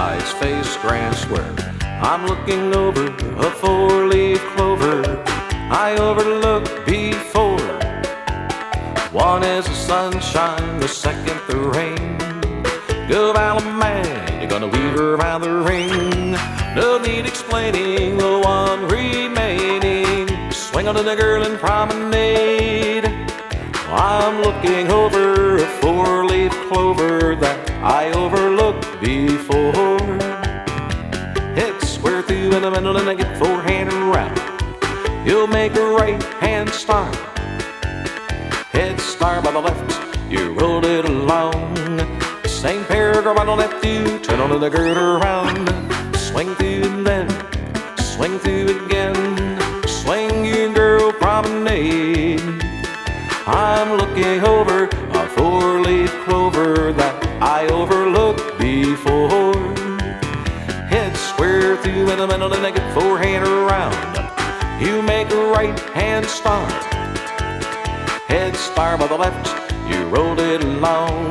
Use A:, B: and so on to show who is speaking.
A: eyes face grand square. I'm looking over a four-leaf clover I overlooked before. One is the sunshine, the second the rain. Go man, you're gonna weave around the ring. No need explaining the one remaining. Swing on to the girl and promenade. I'm looking over a four-leaf clover that I overlooked before. It's square through in the middle and I get forehand around. You'll make a right-hand start. Head start by the left, you roll it along. Same paragraph on the left, you turn on the girl around. Swing through and then swing through again. Swing you girl promenade. I'm looking over a four-leaf clover that I overlooked before. Head square through in the middle and I get forehand around. You make a right-hand start. Head start by the left, you rolled it along.